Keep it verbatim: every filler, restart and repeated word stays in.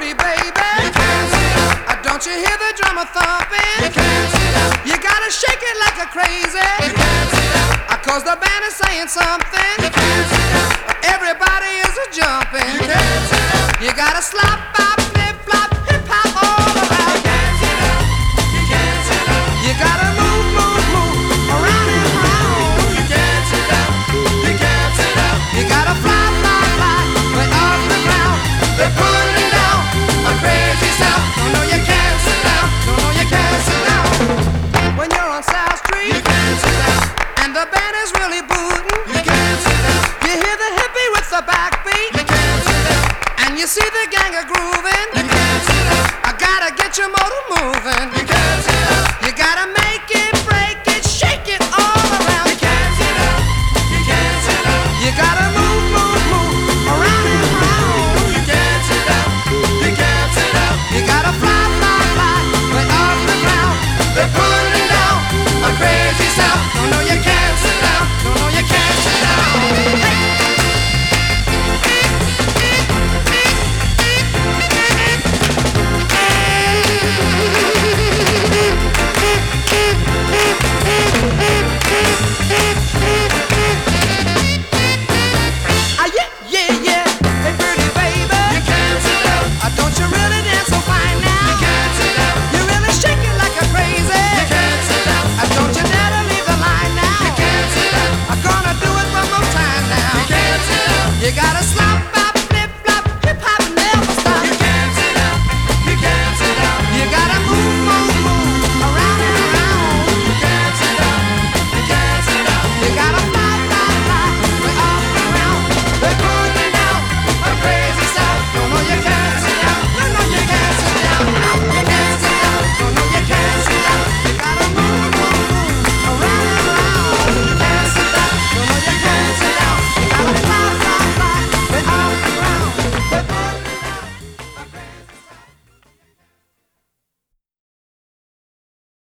free, baby. You can't sit up. Uh, don't you hear the drummer thumping? You can't sit up. You gotta shake it like a crazy. You can't sit up. Uh, Cause the band is saying something. You can't sit up. Uh, Everybody is a jumping. You can't sit up. You gotta slop, bop, flip, flop, hip hop all around. You can't sit up. You can't sit up. You gotta move, move, move around and around. You can't sit up. You can't sit up. You gotta fly, fly, fly way off the ground. They're pulling down a crazy sound. No, no, you can't sit down. No, no, you can't sit down. When you're on South Street, You can't sit up. and the band is really booting, You can't sit up. you hear the hippie with the backbeat, You can't sit up. and you see the gang a grooving. You can't sit up. I gotta get your motor moving. You can't sit up. You gotta make